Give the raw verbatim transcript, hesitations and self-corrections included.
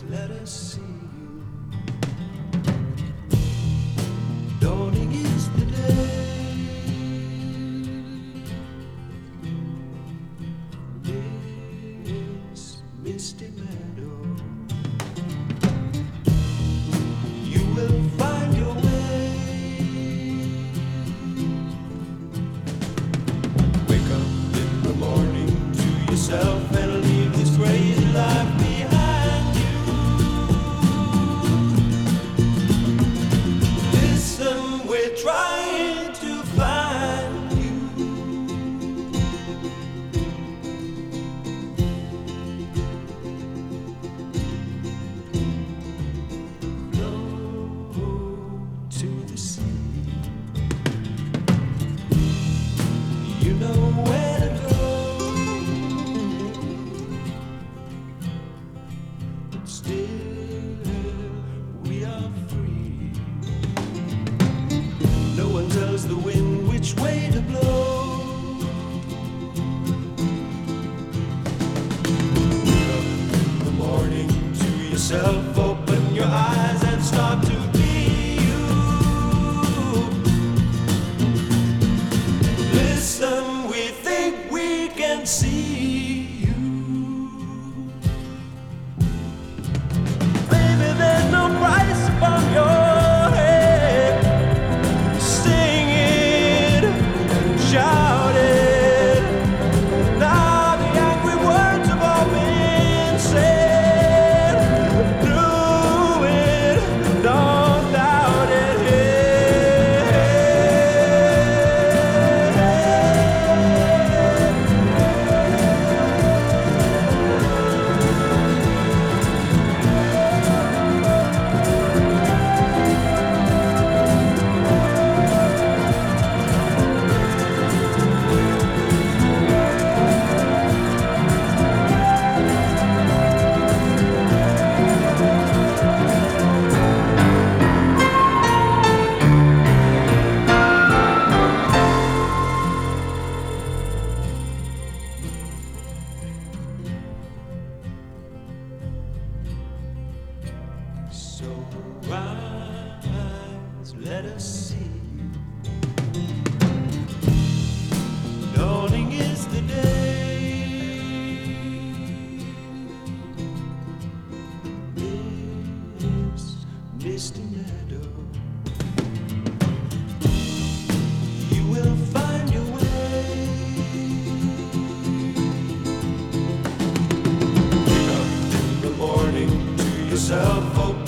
let us see you. Dawning is the day. This misty meadow, you will find your way. Wake up in the morning to yourself and leave this crazy life behind you. Listen, we're trying to find you. Flow to the sea. You know where to go. Still, we are free. No one tells the wind which way to blow. Wake up in the morning to yourself, open your eyes and start to be you. Listen, we think we can see you. Baby, there's no price upon your head. Sing it, shout it. Now the angry words have all been said. Do it, don't doubt it. So rise, let us see you. Dawning is the day. This misty meadow, you will find your way. Wake up in the morning to yourself, open